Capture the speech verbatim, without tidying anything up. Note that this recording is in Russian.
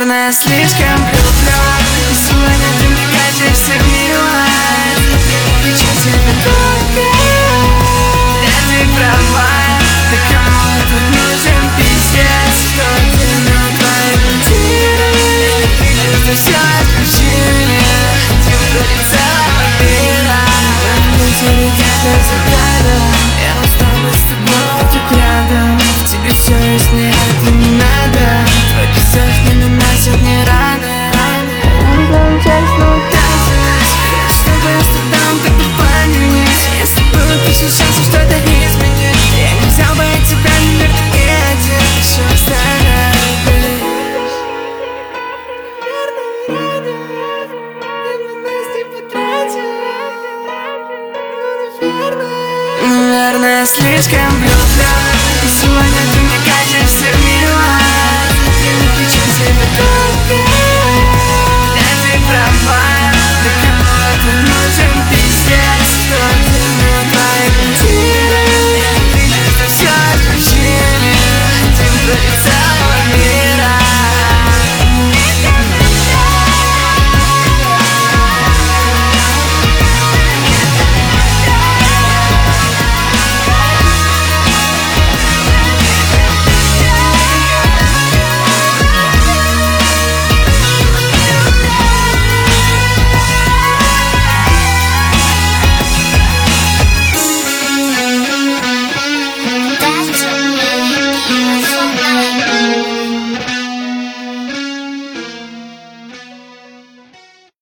Наверное, слишком люблю. Сегодня ты мне кажется всех мила. Хочу тебя только. Да ты права. Да кому тут нужен пиздец? Что ты на твоей квартире? Это все отключение. Тем целого мира. Вокруг где-то взгляда. Я устала с тобой тут рядом. В тебе все есть, мне это не надо. Твой писать не наносит мне раны. Я с тобой страдам, как бы поделись. Если было тысяча шансов что-то изменить, я не взял бы от тебя номер и один. Еще оставляй. Наверное, слишком люблю. И сегодня ты мне кажется всех мила.